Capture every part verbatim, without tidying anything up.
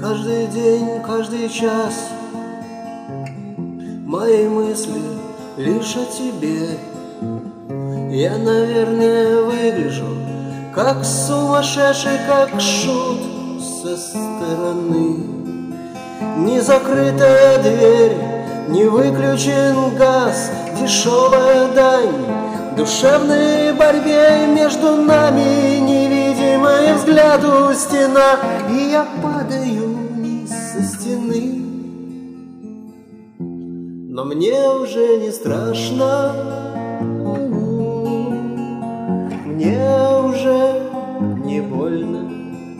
Каждый день, каждый час мои мысли лишь о тебе. Я, наверное, выгляжу как сумасшедший, как шут со стороны. Не закрытая дверь, не выключен газ, дешевая дань душевной борьбе между нами, невидимая взгляду стена, и я падаю вниз со стены. Но мне уже не страшно, мне уже не больно.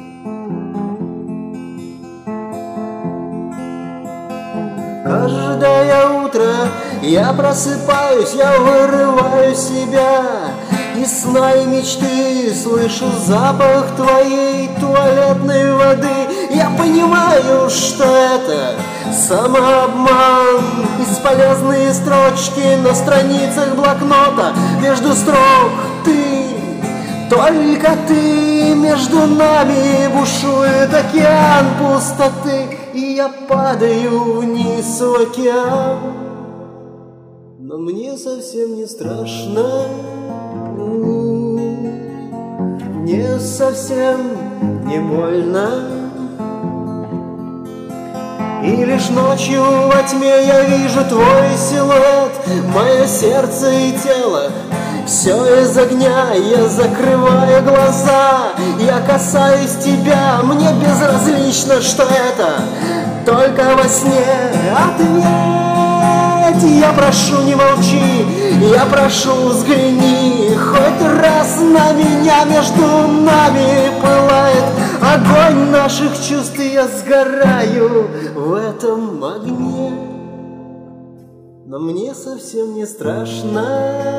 Каждое утро я просыпаюсь, я вырываю себя из сна и мечты, слышу запах твоей туалетной воды. Я понимаю, что это самообман, бесполезные строчки на страницах блокнота. Между строк ты, только ты, между нами бушует океан пустоты, и я падаю вниз в океан. Но мне совсем не страшно, мне совсем не больно. И лишь ночью во тьме я вижу твой силуэт, мое сердце и тело, все из огня. Я закрываю глаза, я касаюсь тебя, мне безразлично, что это только во сне. Ответь, я прошу, не молчи, я прошу, взгляни хоть раз на меня. Между нами пылает огонь наших чувств, и я сгораю в этом огне. Но мне совсем не страшно,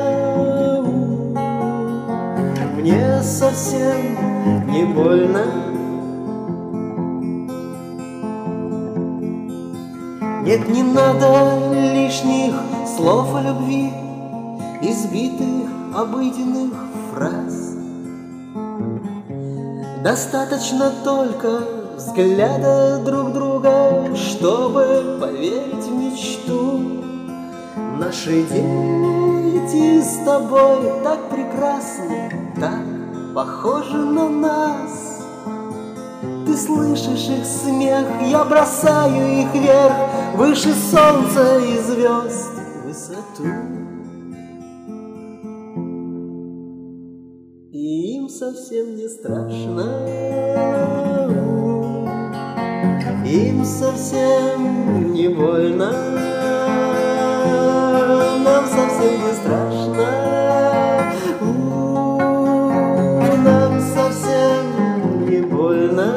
мне совсем не больно. Нет, не надо лишних слов о любви, избитых обыденных фраз. Достаточно только взгляда друг друга, чтобы поверить в мечту. Наши дети с тобой так прекрасны, так похожи на нас. Ты слышишь их смех, я бросаю их вверх, выше солнца и звезд в высоту. И им совсем не страшно, им совсем не больно. Нам совсем не страшно, нам совсем не больно.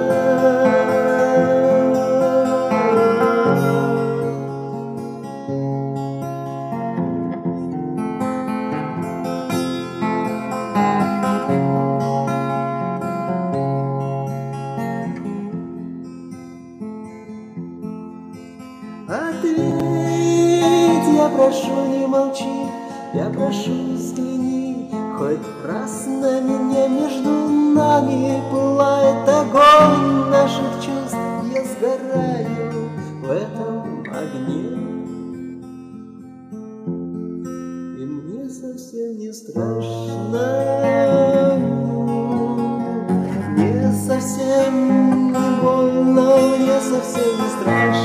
Ответь, я прошу, не молчи, я прошу, взгляни хоть раз на меня. Между нами пылает огонь наших чувств, я сгораю в этом огне. И мне совсем не страшно, мне совсем не больно, мне совсем не страшно.